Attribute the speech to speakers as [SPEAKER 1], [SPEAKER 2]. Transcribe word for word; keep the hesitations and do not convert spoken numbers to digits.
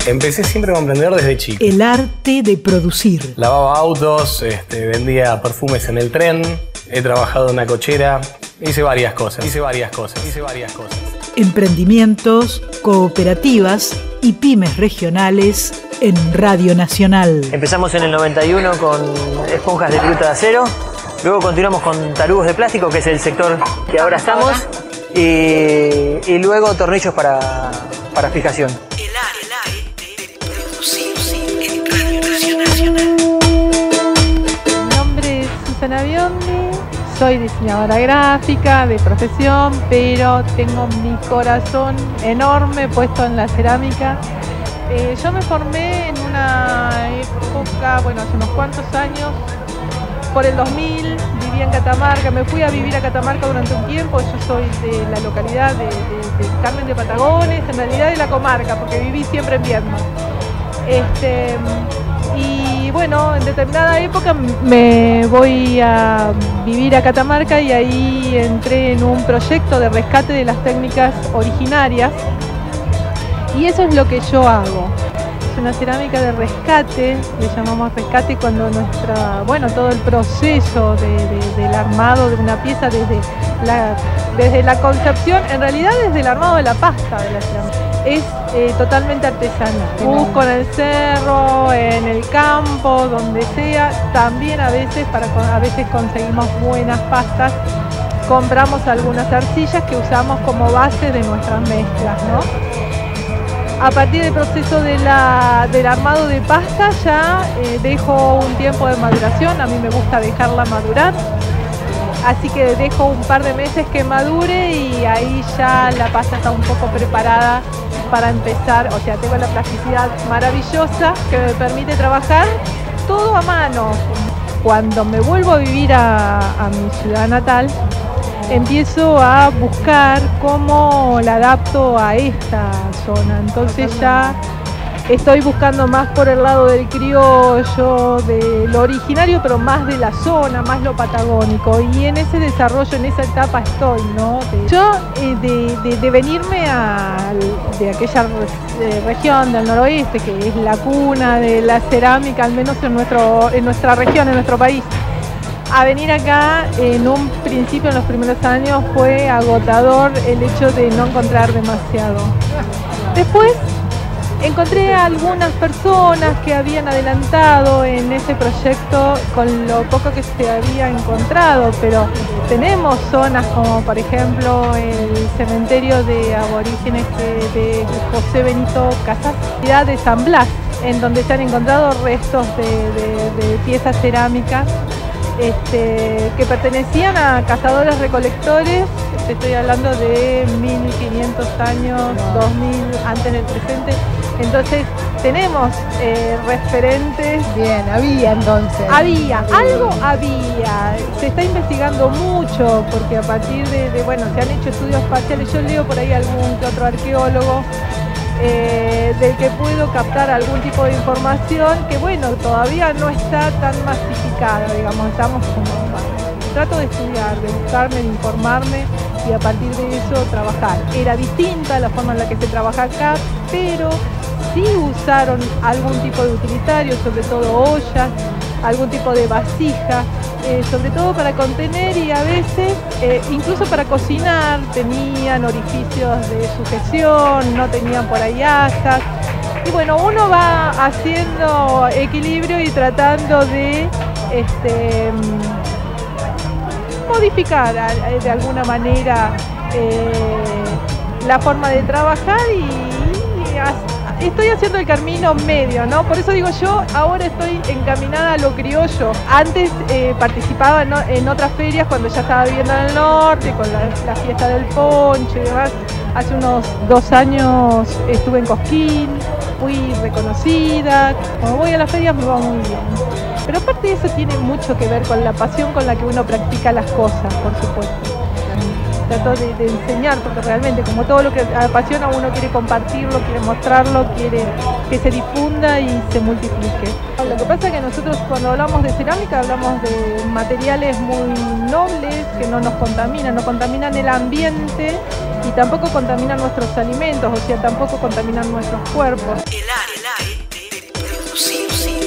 [SPEAKER 1] Empecé siempre como emprendedor desde chico.
[SPEAKER 2] El arte de producir.
[SPEAKER 1] Lavaba autos, este, vendía perfumes en el tren, he trabajado en una cochera, hice varias cosas, hice varias cosas, hice varias cosas.
[SPEAKER 2] Emprendimientos, cooperativas y pymes regionales en Radio Nacional.
[SPEAKER 3] Empezamos en el noventa y uno con esponjas de viruta de acero, luego continuamos con tarugos de plástico, que es el sector que ahora estamos, y, y luego tornillos para, para fijación.
[SPEAKER 2] El arte de producir en Radio Nacional.
[SPEAKER 4] Mi nombre es Susana Biondi, soy diseñadora gráfica de profesión, pero tengo mi corazón enorme puesto en la cerámica. Eh, yo me formé en una época, bueno, hace unos cuantos años, por el dos mil, vivía en Catamarca, me fui a vivir a Catamarca durante un tiempo. Yo soy de la localidad de, de, de Carmen de Patagones, en realidad de la comarca, porque viví siempre en Viedma. Este, y bueno, en determinada época me voy a vivir a Catamarca y ahí entré en un proyecto de rescate de las técnicas originarias. Y eso es lo que yo hago. Es una cerámica de rescate, le llamamos rescate cuando nuestra, bueno, todo el proceso de, de, del armado de una pieza desde la, desde la concepción, en realidad desde el armado de la pasta de la cerámica, es eh, totalmente artesanal. Busco en el cerro, en el campo, donde sea, también a veces, para, a veces conseguimos buenas pastas, compramos algunas arcillas que usamos como base de nuestras mezclas, ¿no? A partir del proceso de la, del armado de pasta ya eh, dejo un tiempo de maduración, a mí me gusta dejarla madurar, así que dejo un par de meses que madure y ahí ya la pasta está un poco preparada para empezar, o sea, tengo la plasticidad maravillosa que me permite trabajar todo a mano. Cuando me vuelvo a vivir a, a mi ciudad natal, empiezo a buscar cómo la adapto a esta zona, entonces ya estoy buscando más por el lado del criollo, de lo originario, pero más de la zona, más lo patagónico, y en ese desarrollo, en esa etapa estoy, ¿no? De, yo eh, de, de, de venirme a, de aquella de región del noroeste, que es la cuna de la cerámica, al menos en, nuestro, en nuestra región, en nuestro país, a venir acá, en un principio, en los primeros años, fue agotador el hecho de no encontrar demasiado. Después encontré a algunas personas que habían adelantado en ese proyecto con lo poco que se había encontrado, pero tenemos zonas como por ejemplo el cementerio de aborígenes de, de José Benito Casas, ciudad de San Blas, en donde se han encontrado restos de, de, de piezas cerámicas Este, que pertenecían a cazadores recolectores. Estoy hablando de mil quinientos años, dos mil antes del presente. Entonces tenemos eh, referentes.
[SPEAKER 5] Bien, había entonces.
[SPEAKER 4] Había, algo había. Se está investigando mucho porque a partir de, de bueno, se han hecho estudios parciales. Yo leo por ahí algún que otro arqueólogo Eh, del que puedo captar algún tipo de información que bueno, todavía no está tan masificada, digamos, estamos como, trato de estudiar, de buscarme, de informarme y a partir de eso trabajar. Era distinta la forma en la que se trabaja acá, pero sí usaron algún tipo de utilitario, sobre todo ollas, algún tipo de vasija, eh, sobre todo para contener y a veces eh, incluso para cocinar, tenían orificios de sujeción, no tenían por ahí asas. Y bueno, uno va haciendo equilibrio y tratando de este, modificar de alguna manera eh, la forma de trabajar y, y estoy haciendo el camino medio, ¿no? Por eso digo yo, ahora estoy encaminada a lo criollo. Antes eh, participaba en, en otras ferias cuando ya estaba viviendo en el norte, con la, la fiesta del poncho y demás. Hace unos dos años estuve en Cosquín, fui reconocida. Cuando voy a las ferias me va muy bien. Pero aparte de eso tiene mucho que ver con la pasión con la que uno practica las cosas, por supuesto. Trato de, de enseñar, porque realmente como todo lo que apasiona uno quiere compartirlo, quiere mostrarlo, quiere que se difunda y se multiplique. Lo que pasa es que nosotros cuando hablamos de cerámica hablamos de materiales muy nobles que no nos contaminan, no contaminan el ambiente y tampoco contaminan nuestros alimentos, o sea, tampoco contaminan nuestros cuerpos.
[SPEAKER 2] El área Producir,